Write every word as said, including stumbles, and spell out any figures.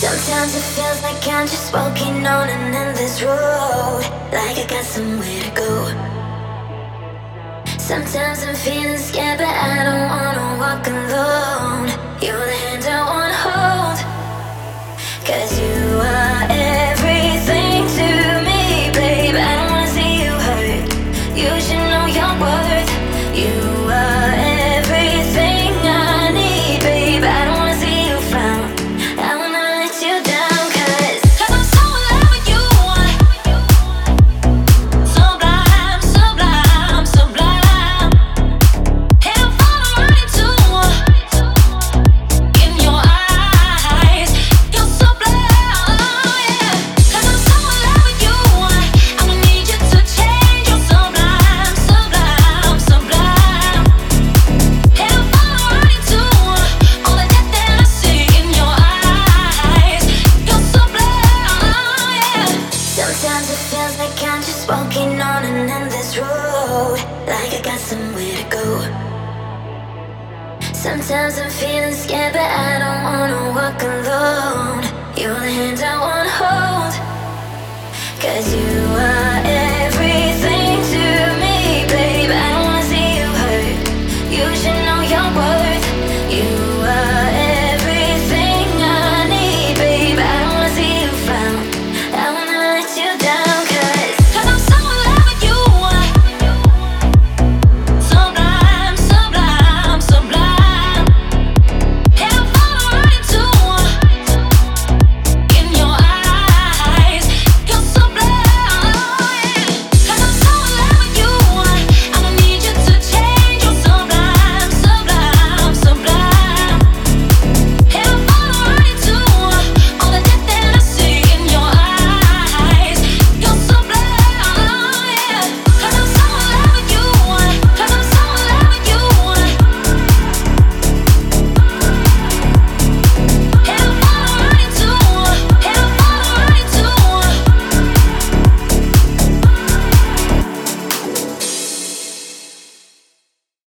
Sometimes it feels like I'm just walking on an endless road, like I got somewhere to go. Sometimes I'm feeling scared, but I don't wanna walk alone. You're the hand I wanna hold, 'cause you are everything to me, babe. I don't wanna see you hurt. You should know your worth. You are everything I need, babe. I don't wanna see you frown. I wanna let you down, 'cause 'cause I'm so in love with you. Sublime, sublime, sublime. And I'm falling right into in your eyes. You're sublime, yeah. 'Cause I'm so in love with you. I would need you to change. You're sublime, sublime, sublime. And I'm falling right into all the depth that I see in your eyes. You're sublime, yeah. Sometimes it feels like I'm just walking on an endless road, like I got somewhere to go. Sometimes I'm feeling scared, but I don't wanna